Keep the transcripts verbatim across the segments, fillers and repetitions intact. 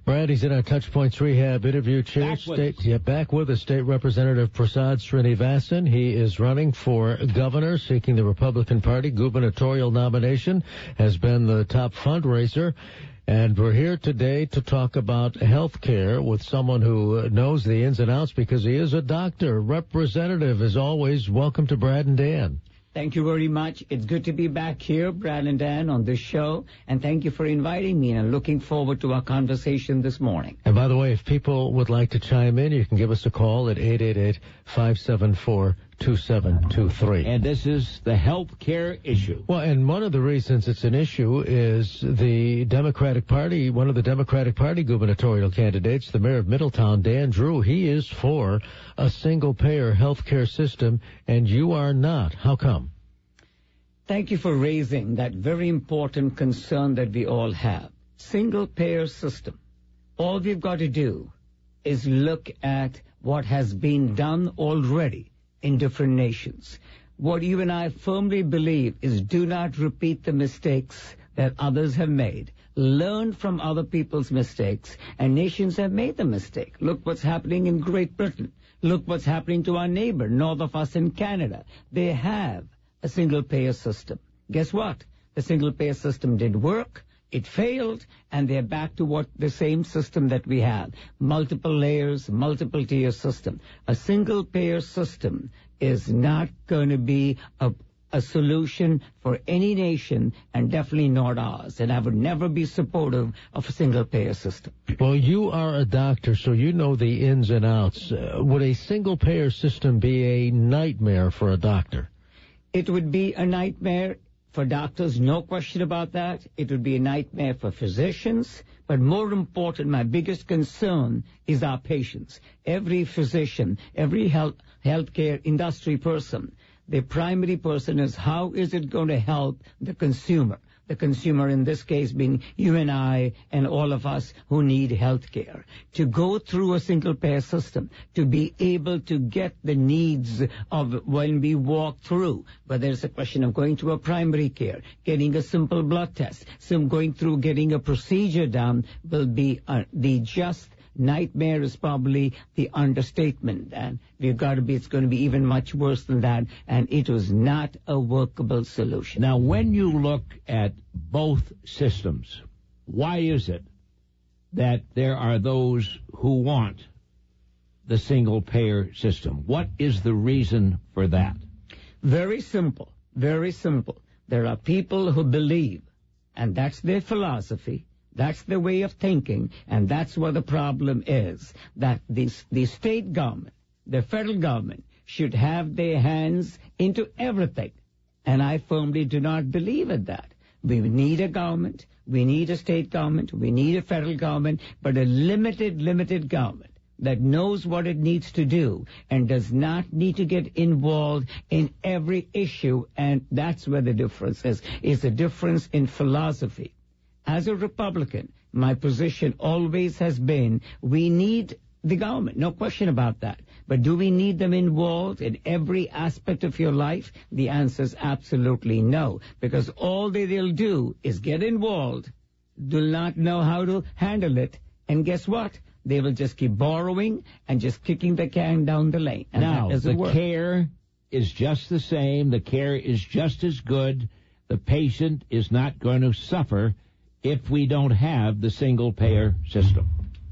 Brad, he's in our Touch Points Rehab interview chair. Back with State, us. yeah, back with us, State Representative Prasad Srinivasan. He is running for governor, seeking the Republican Party gubernatorial nomination, has been the top fundraiser. And we're here today to talk about health care with someone who knows the ins and outs because he is a doctor. Representative, as always, welcome to Brad and Dan. Thank you very much. It's good to be back here, Brad and Dan, on this show. And thank you for inviting me, and I'm looking forward to our conversation this morning. And by the way, if people would like to chime in, you can give us a call at eight eight eight, five seven four, two seven two three. And this is the health care issue. Well, and one of the reasons it's an issue is the Democratic Party, one of the Democratic Party gubernatorial candidates, the mayor of Middletown, Dan Drew, he is for a single-payer health care system, and you are not. How come? Thank you for raising that very important concern that we all have. Single-payer system. All we've got to do is look at what has been done already in different nations. What you and I firmly believe is do not repeat the mistakes that others have made. Learn from other people's mistakes, and nations have made the mistake. Look what's happening in Great Britain. Look what's happening to our neighbor, north of us in Canada. They have a single-payer system. Guess what? The single-payer system did work. It failed, and they're back to what the same system that we have. Multiple layers, multiple-tier system. A single-payer system is not going to be a, a solution for any nation, and definitely not ours. And I would never be supportive of a single-payer system. Well, you are a doctor, so you know the ins and outs. Uh, would a single-payer system be a nightmare for a doctor? It would be a nightmare for doctors, no question about that. It would be a nightmare for physicians. But more important, my biggest concern is our patients. Every physician, every health healthcare industry person, the primary person is how is it going to help the consumer? The consumer in this case being you and I and all of us who need health care. To go through a single-payer system, to be able to get the needs of when we walk through, whether it's a question of going to a primary care, getting a simple blood test, some going through getting a procedure done will be uh, the just nightmare is probably the understatement, and we've got to be, it's going to be even much worse than that, and it was not a workable solution. Now, when you look at both systems, why is it that there are those who want the single-payer system? What is the reason for that? Very simple, very simple. There are people who believe, and that's their philosophy, that's the way of thinking, and that's what the problem is, that the, the state government, the federal government, should have their hands into everything. And I firmly do not believe in that. We need a government, we need a state government, we need a federal government, but a limited, limited government that knows what it needs to do and does not need to get involved in every issue, and that's where the difference is. It's a difference in philosophy. As a Republican, my position always has been we need the government, no question about that. But do we need them involved in every aspect of your life? The answer is absolutely no, because all they will do is get involved, do not know how to handle it, and guess what? They will just keep borrowing and just kicking the can down the lane. And now, that doesn't the work. care is just the same. The care is just as good. The patient is not going to suffer if we don't have the single-payer system.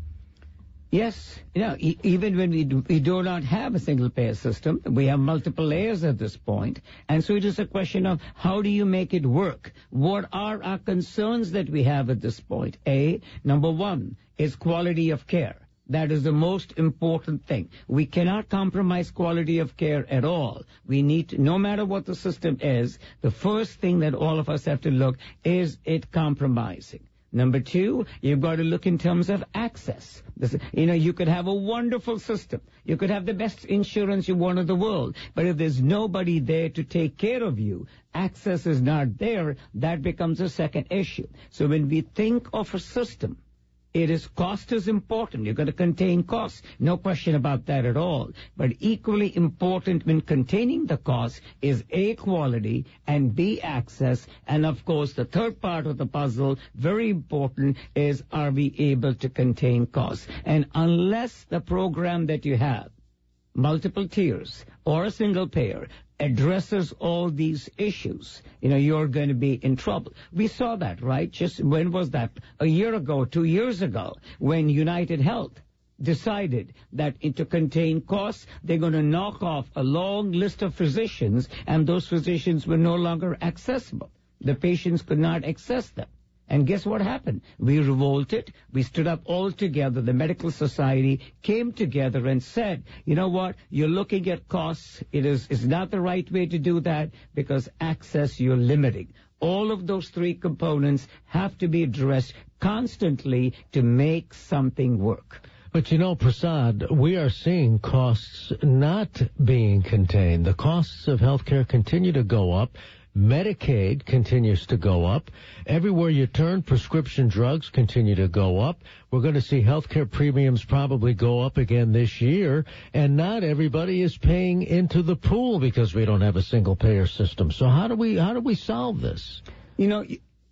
Yes, you know, e- even when we do, we do not have a single-payer system, we have multiple layers at this point, and so it is a question of how do you make it work? What are our concerns that we have at this point? A, number one, is quality of care. That is the most important thing. We cannot compromise quality of care at all. We need to, no matter what the system is, the first thing that all of us have to look, is it compromising? Number two, you've got to look in terms of access. This, you know, you could have a wonderful system. You could have the best insurance you want in the world. But if there's nobody there to take care of you, access is not there, that becomes a second issue. So when we think of a system, It is cost is important. You've got to contain costs. No question about that at all. But equally important when containing the cost is A, quality, and B, access. And of course, the third part of the puzzle, very important, is are we able to contain costs? And unless the program that you have, multiple tiers or a single payer, addresses all these issues, you know, you're going to be in trouble. We saw that, right? Just when was that? A year ago, two years ago, when United Health decided that to contain costs, they're going to knock off a long list of physicians, and those physicians were no longer accessible. The patients could not access them. And guess what happened? We revolted. We stood up all together. The medical society came together and said, you know what? You're looking at costs. It is it's not the right way to do that because access you're limiting. All of those three components have to be addressed constantly to make something work. But you know, Prasad, we are seeing costs not being contained. The costs of healthcare continue to go up. Medicaid continues to go up. Everywhere you turn, prescription drugs continue to go up. We're going to see healthcare premiums probably go up again this year, and not everybody is paying into the pool because we don't have a single payer system. So how do we how do we solve this? You know,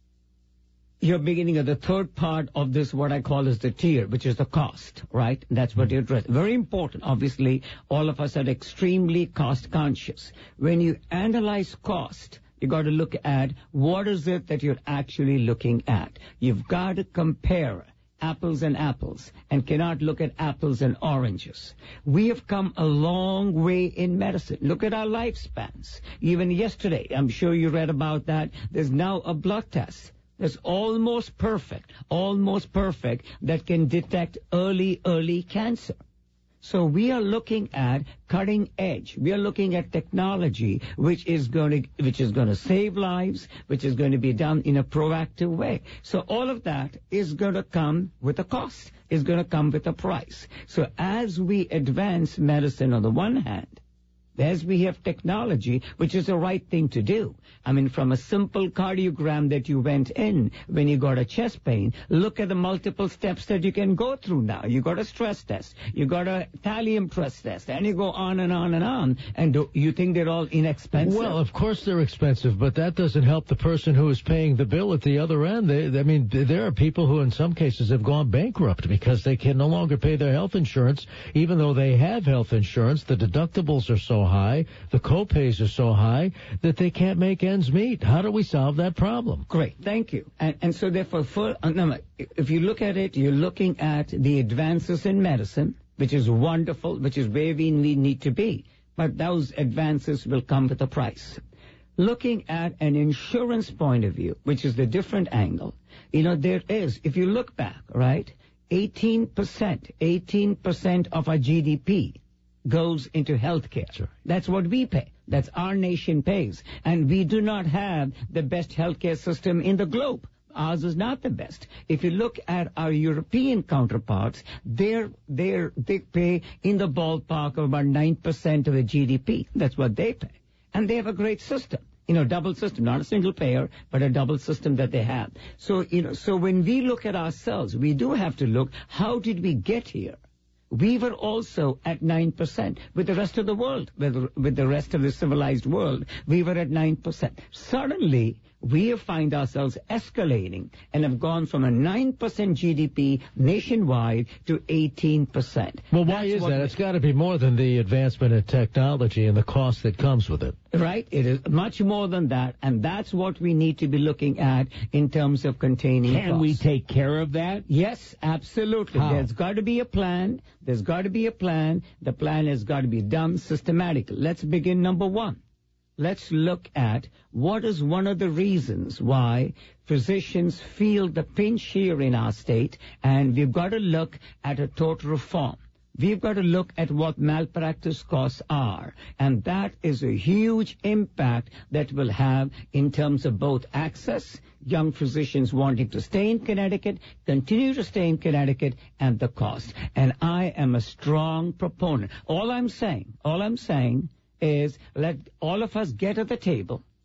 you're beginning of the third part of this, what I call is the tier, which is the cost, right? That's what you address. Very important. Obviously, all of us are extremely cost conscious. When you analyze cost, you got to look at what is it that you're actually looking at. You've got to compare apples and apples and cannot look at apples and oranges. We have come a long way in medicine. Look at our lifespans. Even yesterday, I'm sure you read about that. There's now a blood test that's almost perfect, almost perfect, that can detect early, early cancer. So we are looking at cutting edge. We are looking at technology which is going to which is going to save lives, which is going to be done in a proactive way. So all of that is going to come with a cost, is going to come with a price. So as we advance medicine on the one hand, as we have technology, which is the right thing to do. I mean, from a simple cardiogram that you went in when you got a chest pain, look at the multiple steps that you can go through now. You got a stress test. You got a thallium trust test. And you go on and on and on. And do you think they're all inexpensive? Well, of course they're expensive, but that doesn't help the person who is paying the bill at the other end. They, I mean, there are people who in some cases have gone bankrupt because they can no longer pay their health insurance, even though they have health insurance. The deductibles are so high, the co-pays are so high that they can't make ends meet. How do we solve that problem? Great, thank you. And, and so therefore, for, uh, no, if you look at it, you're looking at the advances in medicine, which is wonderful, which is where we need to be. But those advances will come with a price. Looking at an insurance point of view, which is the different angle, you know, there is, if you look back, right, eighteen percent, eighteen percent of our G D P goes into healthcare. Sure. That's what we pay. That's our nation pays. And we do not have the best healthcare system in the globe. Ours is not the best. If you look at our European counterparts, they're, they're, they pay in the ballpark of about nine percent of the G D P. That's what they pay. And they have a great system. You know, double system, not a single payer, but a double system that they have. So, you know, so when we look at ourselves, we do have to look, how did we get here? We were also at nine percent with the rest of the world, with, with the rest of the civilized world. We were at nine percent. Suddenly, we find ourselves escalating and have gone from a nine percent G D P nationwide to eighteen percent. Well, why That's is that? It's got to be more than the advancement in technology and the cost that comes with it. Right. It is much more than that, and that's what we need to be looking at in terms of containing Can costs. we take care of that? Yes, absolutely. How? There's got to be a plan. There's got to be a plan. The plan has got to be done systematically. Let's begin number one. Let's look at what is one of the reasons why physicians feel the pinch here in our state, and we've got to look at a total reform. We've got to look at what malpractice costs are, and that is a huge impact that will have in terms of both access, young physicians wanting to stay in Connecticut, continue to stay in Connecticut, and the cost. And I am a strong proponent. All I'm saying, all I'm saying is let all of us get at the table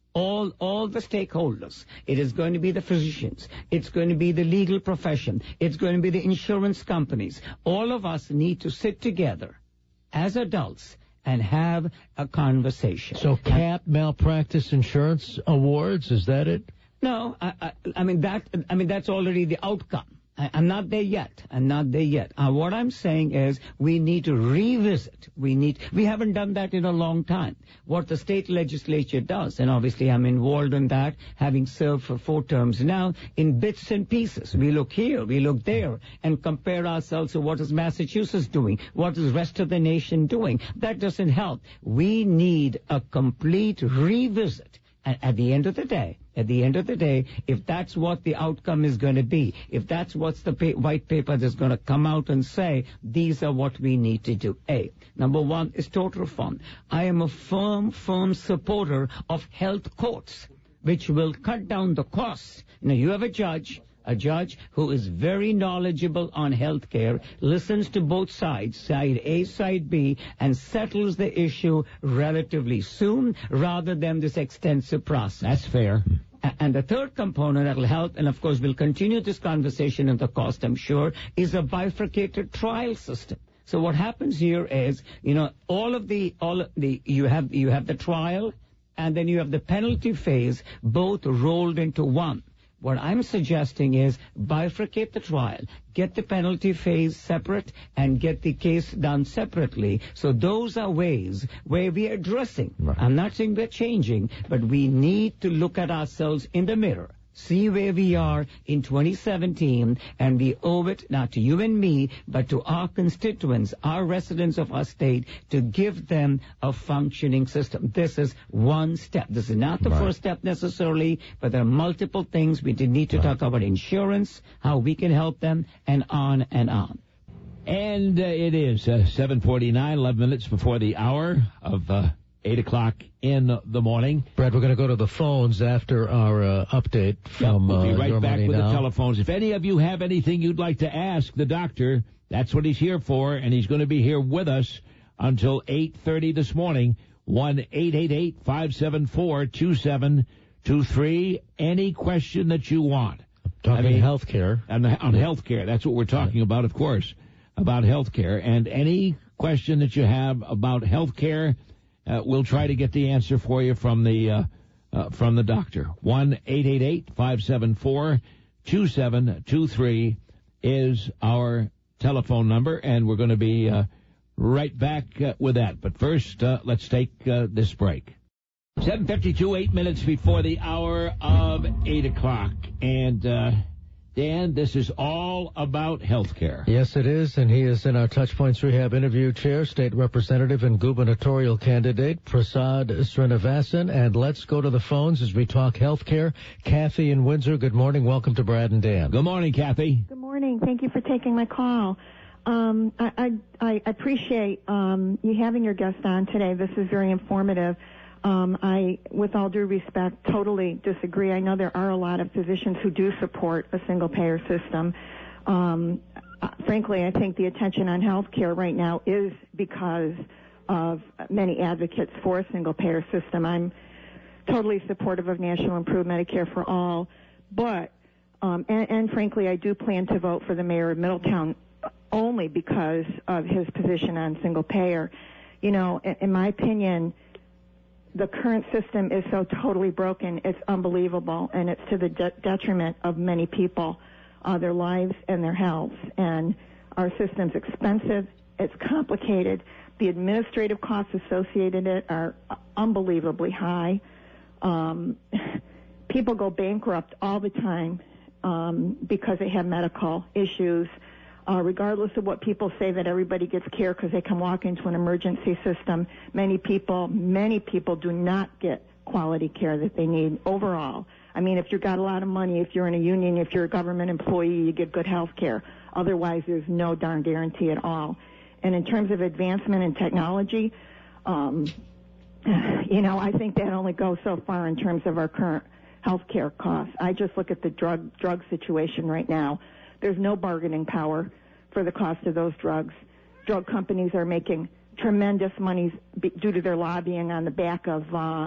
all all the stakeholders. It is going to be the physicians. It's going to be the legal profession. It's going to be the insurance companies. All of us need to sit together as adults and have a conversation. So cap malpractice insurance awards, is that it? No, I, I, I mean that. I mean that's already the outcome. I, I'm not there yet. I'm not there yet. Uh, what I'm saying is we need to revisit. We need. We haven't done that in a long time. What the state legislature does, and obviously I'm involved in that, having served for four terms now, in bits and pieces. We look here, we look there, and compare ourselves to what is Massachusetts doing, what is the rest of the nation doing. That doesn't help. We need a complete revisit. And at the end of the day, at the end of the day, if that's what the outcome is going to be, if that's what's the pa- white paper that's going to come out and say, these are what we need to do. A, number one is total reform. I am a firm, firm supporter of health courts, which will cut down the costs. Now, you have a judge, a judge who is very knowledgeable on health care, listens to both sides, side A, side B, and settles the issue relatively soon rather than this extensive process. That's fair. And the third component that will help, and of course we'll continue this conversation and the cost, I'm sure, is a bifurcated trial system. So what happens here is, you know, all of the, all of the, you have, you have the trial, and then you have the penalty phase, both rolled into one. What I'm suggesting is bifurcate the trial, get the penalty phase separate, and get the case done separately. So those are ways where we are addressing. Right. I'm not saying we're changing, but we need to look at ourselves in the mirror, see where we are in twenty seventeen, and we owe it not to you and me, but to our constituents, our residents of our state, to give them a functioning system. This is one step. This is not the right. first step necessarily, but there are multiple things. We need to right. talk about insurance, how we can help them, and on and on. And uh, it is uh, seven forty-nine, eleven minutes before the hour of uh, eight o'clock in the morning. Brad, we're going to go to the phones after our uh, update from yep, we'll be right uh, back with now. the telephones. If any of you have anything you'd like to ask the doctor, that's what he's here for, and he's going to be here with us until eight thirty this morning. one eight eight eight, five seven four, two seven two three. Any question that you want. Talking I mean, health care. On, on health care. That's what we're talking about, of course, about health care. And any question that you have about health care, Uh, we'll try to get the answer for you from the uh, uh, from the doctor. one eight eight eight, five seven four, two seven two three is our telephone number, and we're going to be uh, right back uh, with that. But first, uh, let's take uh, this break. seven fifty-two, eight minutes before the hour of eight o'clock. And, uh, Dan, this is all about health care. Yes, it is, and he is in our Touchpoints Rehab interview chair, State Representative and gubernatorial candidate Prasad Srinivasan. And let's go to the phones as we talk health care. Kathy in Windsor, good morning. Welcome to Brad and Dan. Good morning, Kathy. Good morning. Thank you for taking my call. Um, I, I, I appreciate um, you having your guest on today. This is very informative. Um, I, with all due respect, totally disagree. I know there are a lot of physicians who do support a single-payer system. Um, uh, frankly, I think the attention on health care right now is because of many advocates for a single-payer system. I'm totally supportive of National Improved Medicare for All, but, um, and, and frankly, I do plan to vote for the mayor of Middletown only because of his position on single-payer. You know, in, in my opinion, the current system is so totally broken, it's unbelievable, and it's to the de- detriment of many people, uh, their lives and their health. And our system's expensive, it's complicated, the administrative costs associated with it are unbelievably high. Um, people go bankrupt all the time um, because they have medical issues. Uh, regardless of what people say that everybody gets care because they can walk into an emergency system, many people, many people do not get quality care that they need overall. I mean, if you've got a lot of money, if you're in a union, if you're a government employee, you get good health care. Otherwise, there's no darn guarantee at all. And in terms of advancement in technology, um, you know, I think that only goes so far in terms of our current health care costs. I just look at the drug drug situation right now. There's no bargaining power for the cost of those drugs. Drug companies are making tremendous monies due to their lobbying on the back of uh,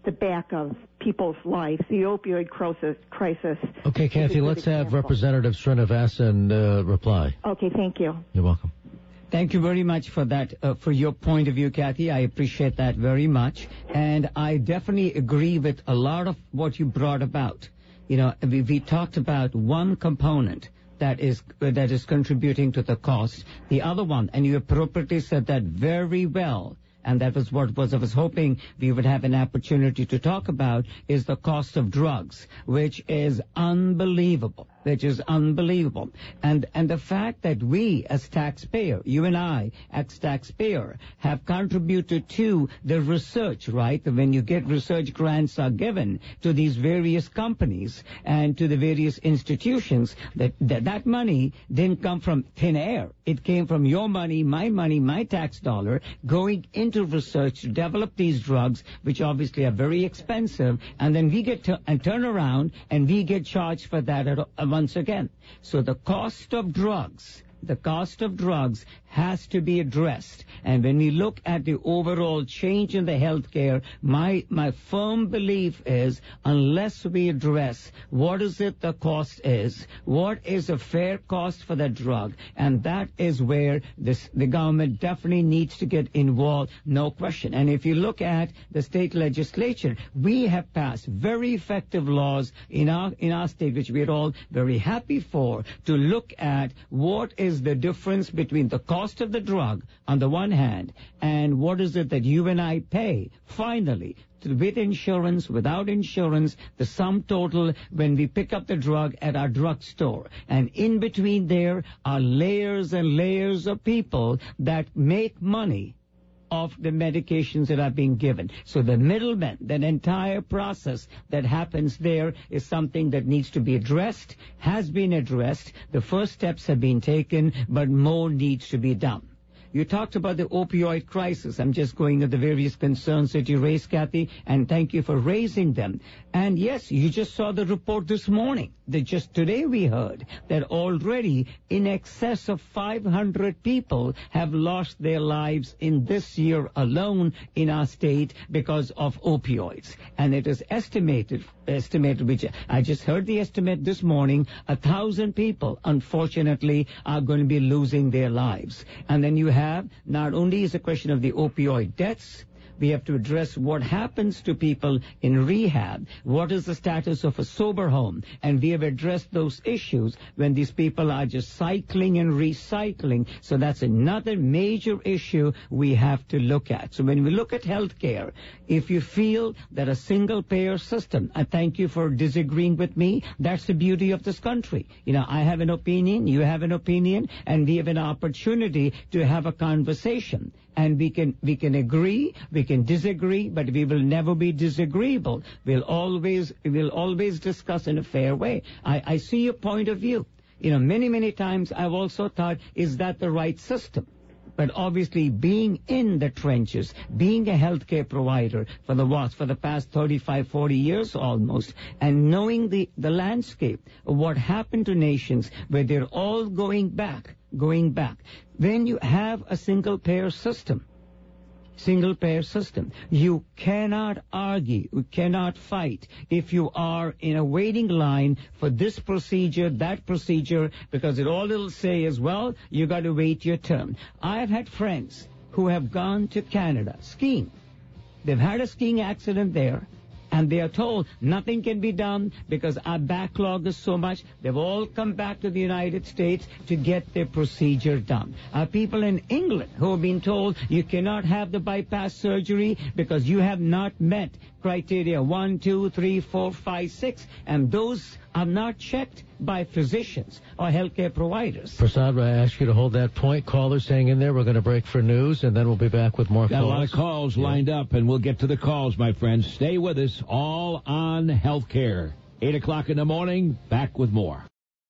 the back of people's lives. The opioid crisis. crisis Okay, Kathy, let's have example. Representative Srinivasan uh, reply. Okay, thank you. You're welcome. Thank you very much for that, uh, for your point of view, Kathy. I appreciate that very much. And I definitely agree with a lot of what you brought about. You know, we, we talked about one component that is uh, that is contributing to the cost. The other one, and you appropriately said that very well, and that was what was I was hoping we would have an opportunity to talk about, is the cost of drugs, which is unbelievable. Which is unbelievable. And and the fact that we as taxpayer, you and I as taxpayer, have contributed to the research, right? When you get research grants are given to these various companies and to the various institutions, that, that, that money didn't come from thin air. It came from your money, my money, my tax dollar, going into research to develop these drugs, which obviously are very expensive, and then we get to and turn around and we get charged for that at, uh, once again. So the cost of drugs, the cost of drugs has to be addressed. And when we look at the overall change in the healthcare, my my firm belief is unless we address what is it the cost is, what is a fair cost for that drug, and that is where this the government definitely needs to get involved, no question. And if you look at the state legislature, we have passed very effective laws in our in our state, which we're all very happy for, to look at what is the difference between the cost of the drug on the one hand and what is it that you and I pay finally to, with insurance, without insurance, the sum total when we pick up the drug at our drugstore. And in between there are layers and layers of people that make money of the medications that are being given. So the middlemen, that entire process that happens there is something that needs to be addressed, has been addressed. The first steps have been taken, but more needs to be done. You talked about the opioid crisis. I'm just going at the various concerns that you raised, Kathy, and thank you for raising them. And yes, you just saw the report this morning. That just today we heard that already in excess of five hundred people have lost their lives in this year alone in our state because of opioids. And it is estimated, estimated, which I just heard the estimate this morning, a thousand people, unfortunately, are going to be losing their lives. And then you have, not only is a question of the opioid deaths, we have to address what happens to people in rehab. What is the status of a sober home? And we have addressed those issues when these people are just cycling and recycling. So that's another major issue we have to look at. So when we look at health care, if you feel that a single-payer system, I thank you for disagreeing with me, that's the beauty of this country. You know, I have an opinion, you have an opinion, and we have an opportunity to have a conversation. And we can we can agree, we can disagree, but we will never be disagreeable. We'll always we'll always discuss in a fair way. I, I see your point of view. You know, many, many times I've also thought, is that the right system? But obviously, being in the trenches, being a healthcare provider for the what, for the past thirty-five, forty years almost, and knowing the, the landscape of what happened to nations where they're all going back, going back. When you have a single-payer system, single-payer system, you cannot argue, you cannot fight if you are in a waiting line for this procedure, that procedure, because it all it'll say is, well, you got to wait your turn. I've had friends who have gone to Canada skiing. They've had a skiing accident there, and they are told nothing can be done because our backlog is so much. They've all come back to the United States to get their procedure done. Our people in England who have been told you cannot have the bypass surgery because you have not met criteria one, two, three, four, five, six, and those are not checked by physicians or healthcare providers. Prasad, I ask you to hold that point. Callers hang in there. We're going to break for news, and then we'll be back with more Got calls. a lot of calls yeah. lined up, and we'll get to the calls, my friends. Stay with us, all on healthcare. Eight o'clock in the morning, back with more.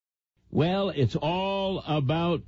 Well, it's all about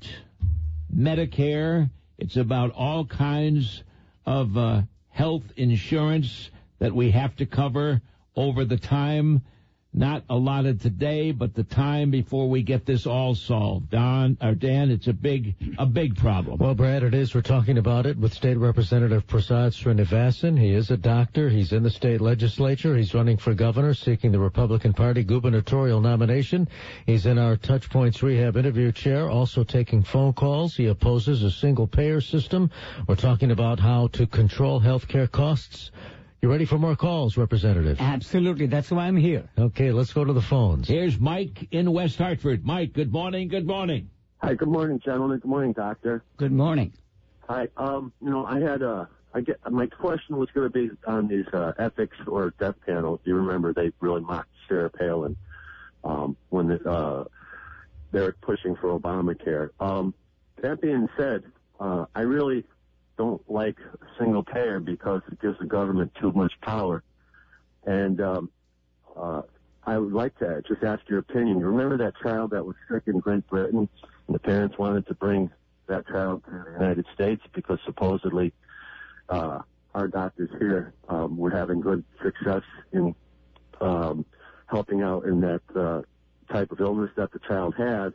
Medicare. It's about all kinds of uh, health insurance that we have to cover over the time not allotted today, but the time before we get this all solved. Don, or Dan, it's a big, a big problem. Well, Brad, it is. We're talking about it with State Representative Prasad Srinivasan. He is a doctor. He's in the state legislature. He's running for governor, seeking the Republican Party gubernatorial nomination. He's in our Touch Points Rehab interview chair, also taking phone calls. He opposes a single-payer system. We're talking about how to control health care costs. You ready for more calls, Representative? Absolutely. That's why I'm here. Okay, let's go to the phones. Here's Mike in West Hartford. Mike, good morning, good morning. Hi, good morning, gentlemen. Good morning, doctor. Good morning. Hi, um, you know, I had a, I get, my question was going to be on these uh, ethics or death panels. Do you remember they really mocked Sarah Palin um, when the, uh, they were pushing for Obamacare? Um, that being said, uh, I really don't like a single payer because it gives the government too much power. And um, uh, I would like to just ask your opinion. You remember that child that was sick in Great Britain, and the parents wanted to bring that child to the United States because supposedly uh, our doctors here um, were having good success in um, helping out in that uh, type of illness that the child had.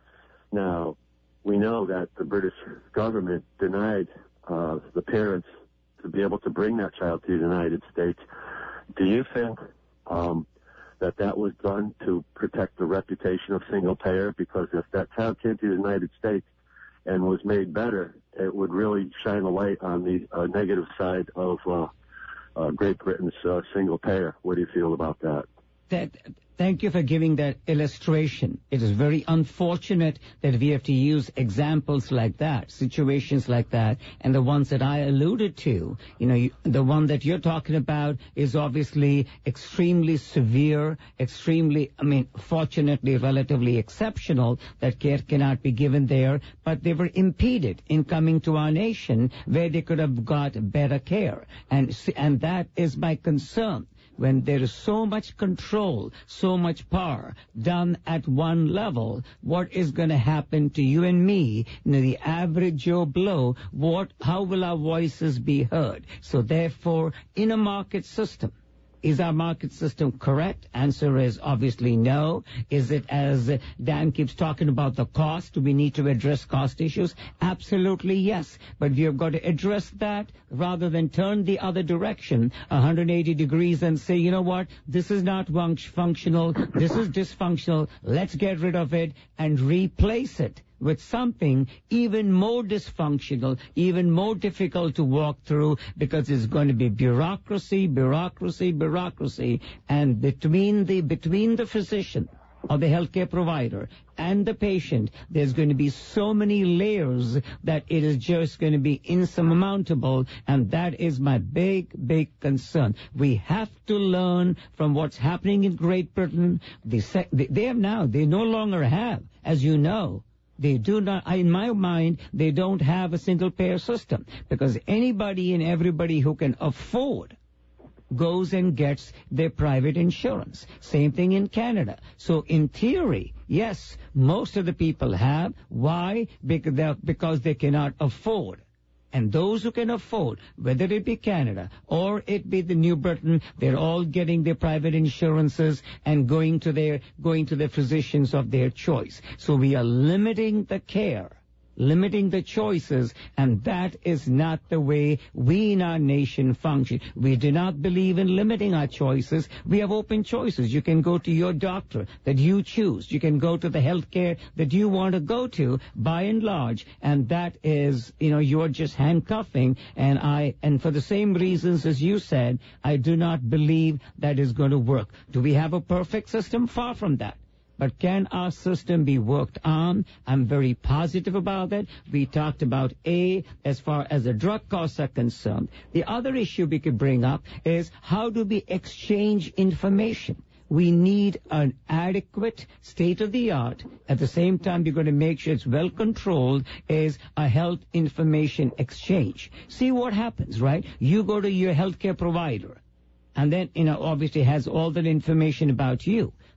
Now, we know that the British government denied Uh, the parents to be able to bring that child to the United States. Do you think um, that that was done to protect the reputation of single payer? Because if that child came to the United States and was made better, it would really shine a light on the uh, negative side of uh, uh, Great Britain's uh, single payer. What do you feel about that? That, thank you for giving that illustration. It is very unfortunate that we have to use examples like that, situations like that, and the ones that I alluded to. You know, you, the one that you're talking about is obviously extremely severe, extremely, I mean, fortunately, relatively exceptional, that care cannot be given there, but they were impeded in coming to our nation where they could have got better care. And, and that is my concern. When there is so much control, so much power done at one level, what is going to happen to you and me, you know, the average Joe Blow? What, how will our voices be heard? So therefore, in a market system, is our market system correct? Answer is obviously no. Is it, as Dan keeps talking about, the cost? Do we need to address cost issues? Absolutely yes. But we have got to address that rather than turn the other direction one hundred eighty degrees and say, you know what, this is not functional, this is dysfunctional, let's get rid of it and replace it with something even more dysfunctional, even more difficult to walk through, because it's going to be bureaucracy, bureaucracy, bureaucracy, and between the between the physician or the healthcare provider and the patient, there's going to be so many layers that it is just going to be insurmountable, and that is my big, big concern. We have to learn from what's happening in Great Britain. They, they have now, they no longer have, as you know, They do not, in my mind, they don't have a single-payer system, because anybody and everybody who can afford goes and gets their private insurance. Same thing in Canada. So in theory, yes, most of the people have. Why? Because they cannot afford. And those who can afford, whether it be Canada or it be the New Britain, they're all getting their private insurances and going to their going to the physicians of their choice. So we are limiting the care, limiting the choices, and that is not the way we in our nation function. We do not believe in limiting our choices. We have open choices. You can go to your doctor that you choose. You can go to the health care that you want to go to, by and large, and that is, you know, you're just handcuffing, and I, and for the same reasons as you said, I do not believe that is going to work. Do we have a perfect system? Far from that. But can our system be worked on? I'm very positive about that. We talked about A, as far as the drug costs are concerned. The other issue we could bring up is, how do we exchange information? We need an adequate, state-of-the-art, at the same time you're going to make sure it's well controlled, is a health information exchange. See what happens, right? You go to your healthcare provider, and then, you know, obviously has all that information about you.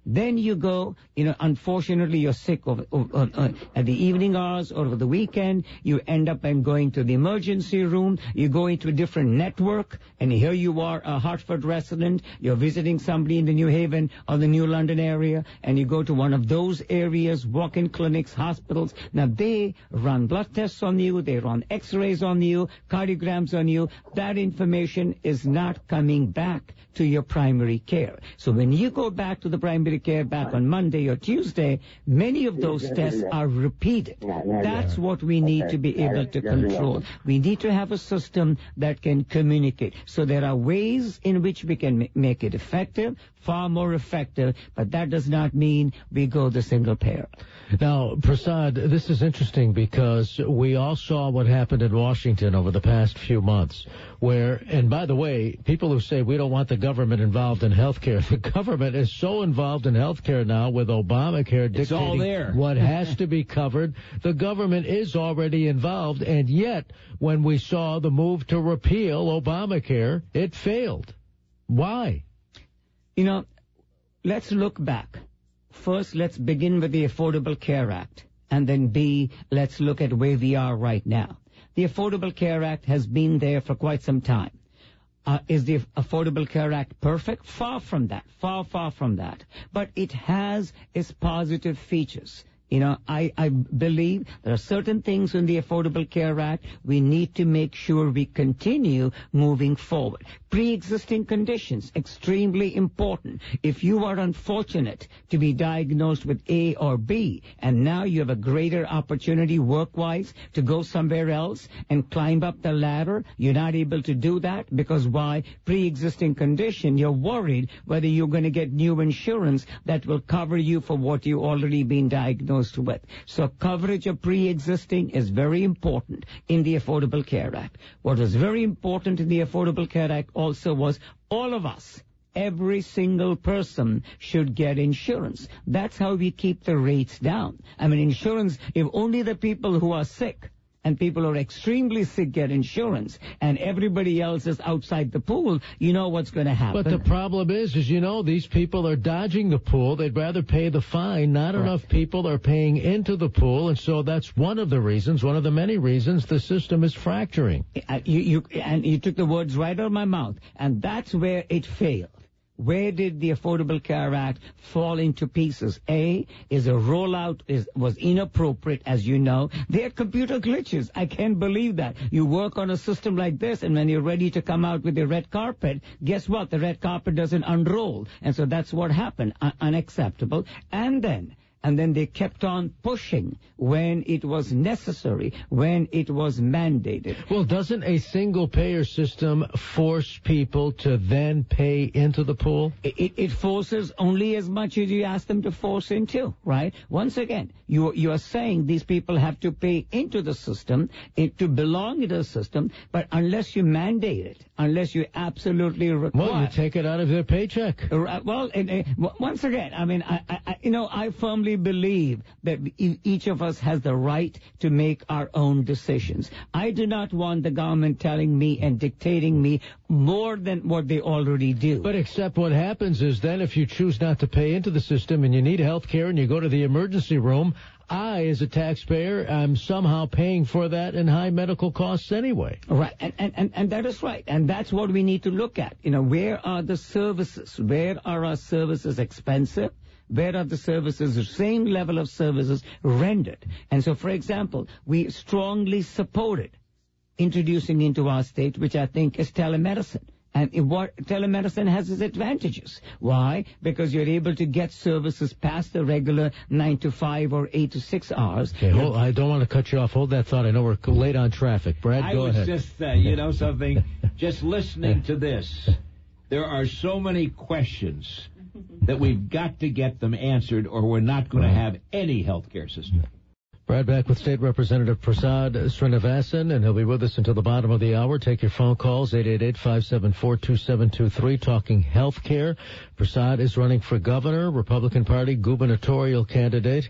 Then you go, you know, unfortunately you're sick over, over, uh, at the evening hours or over the weekend. You end up and going to the emergency room. You go into a different network, and here you are, a Hartford resident. You're visiting somebody in the New Haven or the New London area, and you go to one of those areas, walk-in clinics, hospitals. Now, they run blood tests on you. They run x-rays on you, cardiograms on you. That information is not coming back to your primary care. So when you go back to the primary care back on Monday or Tuesday, many of those tests are repeated. That's what we need to be able to control. We need to have a system that can communicate. So there are ways in which we can ma- make it effective, far more effective, but that does not mean we go the single payer. Now, Prasad, this is interesting because we all saw what happened in Washington over the past few months, where, and by the way, people who say we don't want the government involved in health care, the government is so involved in health care now with Obamacare it's all dictating there. what has to be covered. The government is already involved, and yet when we saw the move to repeal Obamacare, it failed. Why? You know, let's look back. First, let's begin with the Affordable Care Act, and then B, let's look at where we are right now. The Affordable Care Act has been there for quite some time. Uh, is the Affordable Care Act perfect? Far from that. Far, far from that. But it has its positive features. You know, I, I believe there are certain things in the Affordable Care Act we need to make sure we continue moving forward. Pre-existing conditions, extremely important. If you are unfortunate to be diagnosed with A or B, and now you have a greater opportunity work-wise to go somewhere else and climb up the ladder, you're not able to do that because why? Pre-existing condition, you're worried whether you're going to get new insurance that will cover you for what you already been diagnosed with. So coverage of pre-existing is very important in the Affordable Care Act. What was very important in the Affordable Care Act also was all of us, every single person should get insurance. That's how we keep the rates down. I mean, insurance, if only the people who are sick and people who are extremely sick get insurance, and everybody else is outside the pool, you know what's going to happen. But the problem is, is, you know, these people are dodging the pool. They'd rather pay the fine. Not Correct. Enough people are paying into the pool, and so that's one of the reasons, one of the many reasons the system is fracturing. Uh, you, you, and you took the words right out of my mouth, and that's where it failed. Where did the Affordable Care Act fall into pieces? A, is a rollout is, was inappropriate, as you know. There are computer glitches. I can't believe that. You work on a system like this, and when you're ready to come out with the red carpet, guess what? The red carpet doesn't unroll. And so that's what happened. Un- unacceptable. And then... And then they kept on pushing when it was necessary, when it was mandated. Well, doesn't a single-payer system force people to then pay into the pool? It, it forces only as much as you ask them to force into, right? Once again, you, you are saying these people have to pay into the system, it, to belong in the system, but unless you mandate it, unless you absolutely require... Well, you take it out of their paycheck. Uh, well, and, uh, once again, I mean, I, I, you know, I firmly believe that each of us has the right to make our own decisions. I do not want the government telling me and dictating me more than what they already do. But except what happens is then if you choose not to pay into the system and you need health care and you go to the emergency room, I, as a taxpayer, am somehow paying for that in high medical costs anyway. Right, and, and, and, and that is right. And that's what we need to look at. You know, where are the services? Where are our services expensive? Where are the services, the same level of services rendered? And so, for example, we strongly supported introducing into our state, which I think is telemedicine. And it, what, telemedicine has its advantages. Why? Because you're able to get services past the regular nine to five or eight to six hours. Okay, hold, I don't want to cut you off. Hold that thought. I know we're late on traffic. Brad, I go was ahead. just, uh, you know something, just listening to this, there are so many questions that we've got to get them answered or we're not going to have any health care system. Brad back with State Representative Prasad Srinivasan, and he'll be with us until the bottom of the hour. Take your phone calls, eight eight eight, five seven four, two seven two three, talking health care. Prasad is running for governor, Republican Party gubernatorial candidate.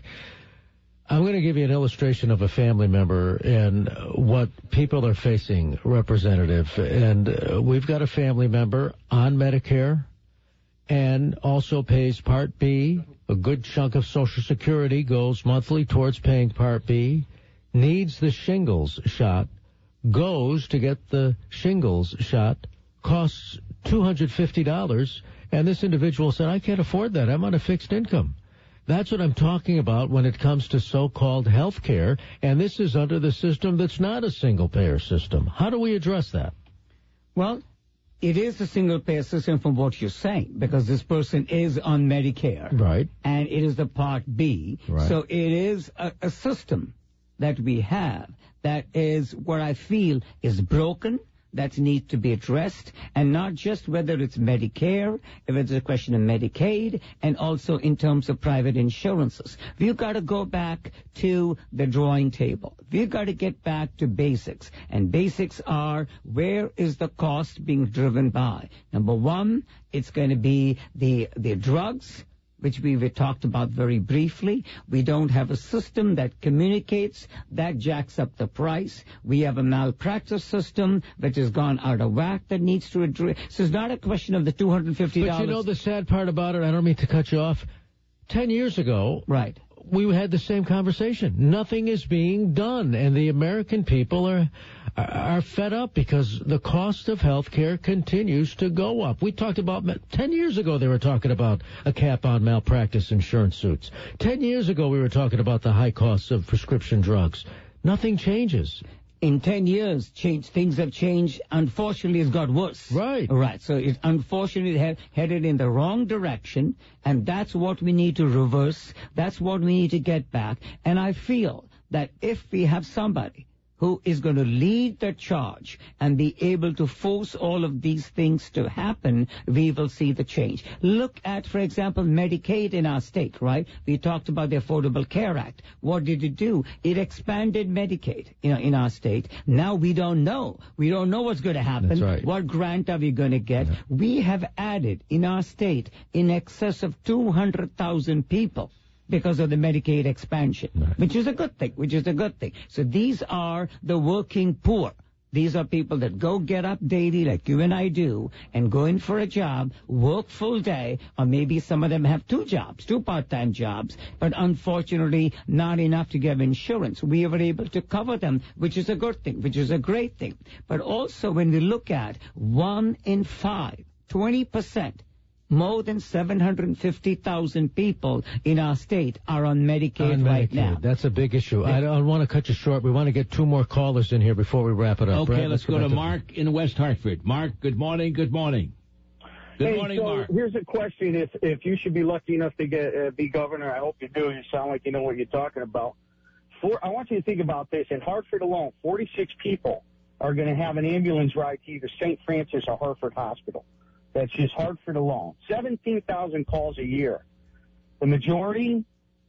I'm going to give you an illustration of a family member and what people are facing, Representative. And uh, we've got a family member on Medicare, and also pays Part B. A good chunk of Social Security goes monthly towards paying Part B, needs the shingles shot, goes to get the shingles shot, costs two hundred fifty dollars, and this individual said, I can't afford that. I'm on a fixed income. That's what I'm talking about when it comes to so-called health care, and this is under the system that's not a single-payer system. How do we address that? Well, it is a single-payer system from what you're saying, because this person is on Medicare. Right. And it is the Part B. Right. So it is a, a system that we have that is what I feel is broken, that needs to be addressed, and not just whether it's Medicare, if it's a question of Medicaid, and also in terms of private insurances. We've got to go back to the drawing table. We've got to get back to basics, and basics are, where is the cost being driven by? Number one, it's going to be the the drugs, which we we talked about very briefly. We don't have a system that communicates. That jacks up the price. We have a malpractice system which has gone out of whack that needs to address. So it's not a question of the two hundred fifty dollars. But you know the sad part about it, I don't mean to cut you off, ten years ago, right, we had the same conversation. Nothing is being done, and the American people are are fed up because the cost of health care continues to go up. We talked about, ten years ago they were talking about a cap on malpractice insurance suits. ten years ago we were talking about the high costs of prescription drugs. Nothing changes. In ten years, change, things have changed. Unfortunately, it's got worse. Right. Right. So it unfortunately he- headed in the wrong direction, and that's what we need to reverse. That's what we need to get back. And I feel that if we have somebody who is going to lead the charge and be able to force all of these things to happen, we will see the change. Look at, for example, Medicaid in our state, right? We talked about the Affordable Care Act. What did it do? It expanded Medicaid, you know, in our state. Now we don't know. We don't know what's going to happen. That's right. What grant are we going to get? Yeah. We have added in our state in excess of two hundred thousand people because of the Medicaid expansion, right, which is a good thing, which is a good thing. So these are the working poor. These are people that go get up daily like you and I do and go in for a job, work full day, or maybe some of them have two jobs, two part-time jobs, but unfortunately not enough to get insurance. We were able to cover them, which is a good thing, which is a great thing. But also when we look at one in five, twenty percent, more than seven hundred fifty thousand people in our state are on Medicaid, on right Medicaid. now. That's a big issue. I don't want to cut you short. We want to get two more callers in here before we wrap it up. Okay, Brad, let's, let's go, go to Mark in West Hartford. Mark, good morning, good morning. Good hey, morning, so Mark. Here's a question. If if you should be lucky enough to get uh, be governor, I hope you do. You sound like you know what you're talking about. For, I want you to think about this. In Hartford alone, forty-six people are going to have an ambulance ride to either Saint Francis or Hartford Hospital. That's just Hartford alone. seventeen thousand calls a year. The majority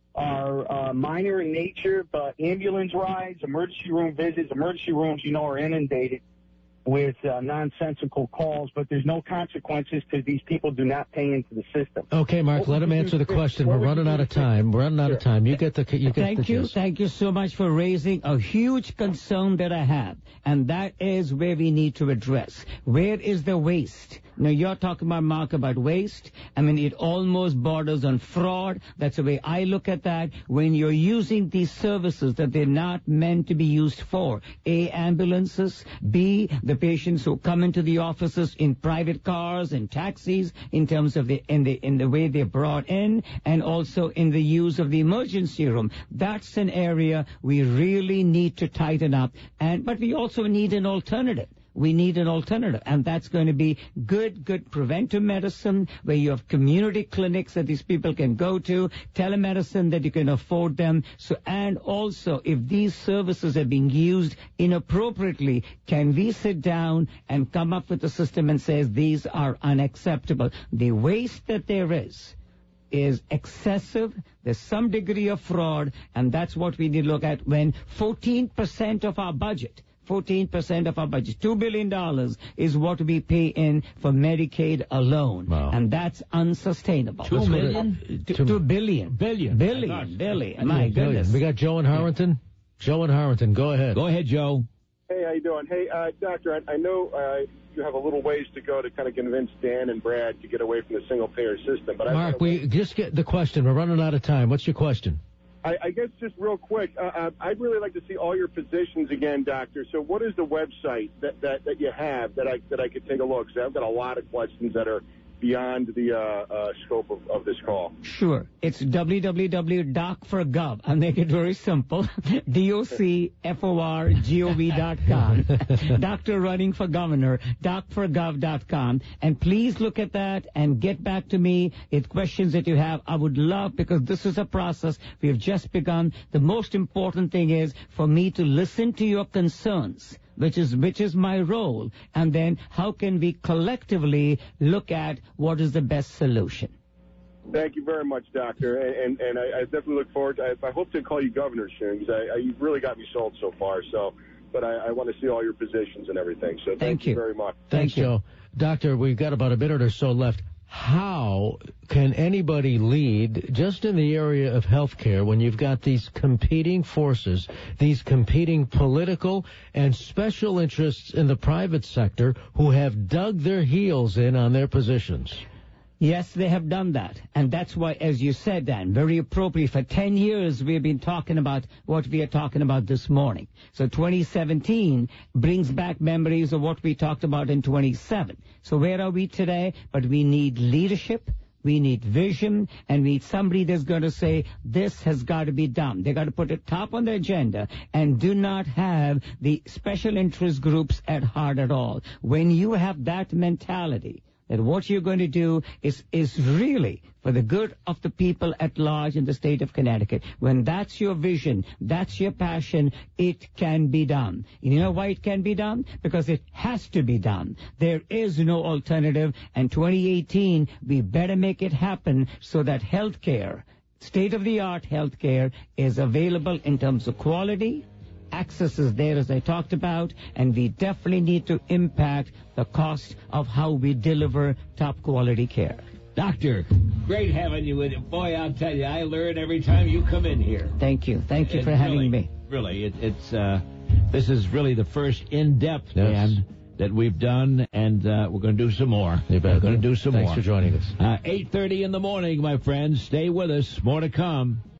are uh, minor in nature, but ambulance rides, emergency room visits, emergency rooms, you know, are inundated with uh, nonsensical calls, but there's no consequences because these people do not pay into the system. Okay, Mark, let him answer the question. We're running out of time. We're running out of time. You get the you get Thank the you. gist. Thank you so much for raising a huge concern that I have, and that is where we need to address. Where is the waste? Now, you're talking about, Mark, about waste. I mean, it almost borders on fraud. That's the way I look at that. When you're using these services that they're not meant to be used for. A, ambulances. B, the patients who come into the offices in private cars and taxis in terms of the, in the, in the way they're brought in, and also in the use of the emergency room. That's an area we really need to tighten up. And, but we also need an alternative. We need an alternative, and that's going to be good, good preventive medicine where you have community clinics that these people can go to, telemedicine that you can afford them. So, and also, if these services are being used inappropriately, can we sit down and come up with a system and say these are unacceptable? The waste that there is is excessive. There's some degree of fraud, and that's what we need to look at when fourteen percent of our budget fourteen percent of our budget, two billion dollars, is what we pay in for Medicaid alone. Wow. And that's unsustainable. Two million? Two, two billion. Billion. Billion. Billion. My goodness. We got Joe in Harrington. Joe in Harrington, go ahead. Go ahead, Joe. Hey, how you doing? Hey, uh, doctor, I, I know uh, you have a little ways to go to kind of convince Dan and Brad to get away from the single-payer system. But Mark, I we just get the question. We're running out of time. What's your question? I, I guess just real quick, uh, uh, I'd really like to see all your positions again, doctor. So what is the website that, that, that you have that I that I could take a look? So I've got a lot of questions that are beyond the uh, uh, scope of, of this call. Sure. It's w w w dot doc for gov. I'll make it very simple. D O C F O R G O V dot com. Doctor Running for Governor, doc for gov dot com. And please look at that and get back to me with questions that you have. I would love, because this is a process. We have just begun. The most important thing is for me to listen to your concerns, which is which is my role, and then how can we collectively look at what is the best solution. Thank you very much, doctor, and and, and I, I definitely look forward to, I, I hope to call you governor soon, because I, I, you've really got me sold so far, so, but I, I want to see all your positions and everything, so thank, thank you. you very much. Thanks, Thank you. Joe. Doctor, we've got about a minute or so left. How can anybody lead just in the area of healthcare when you've got these competing forces, these competing political and special interests in the private sector who have dug their heels in on their positions? Yes, they have done that. And that's why, as you said, Dan, very appropriate, for ten years we've been talking about what we are talking about this morning. So twenty seventeen brings back memories of what we talked about in twenty-seven. So where are we today? But we need leadership. We need vision, and we need somebody that's going to say, this has got to be done. They got to put it top on the agenda and do not have the special interest groups at heart at all. When you have that mentality, that what you're going to do is, is really for the good of the people at large in the state of Connecticut. When that's your vision, that's your passion, it can be done. You know why it can be done? Because it has to be done. There is no alternative, and twenty eighteen, we better make it happen so that health care, state-of-the-art health care, is available in terms of quality. Access is there, as I talked about, and we definitely need to impact the cost of how we deliver top-quality care. Doctor, great having you with it. Boy, I'll tell you, I learn every time you come in here. Thank you. Thank you It for really, having me. Really, it, it's uh, this is really the first in-depth, Yes. man, that we've done, and uh, we're going to do some more. You bet. We're going to do some Thanks more. for joining us. Uh, eight thirty in the morning, my friends. Stay with us. More to come.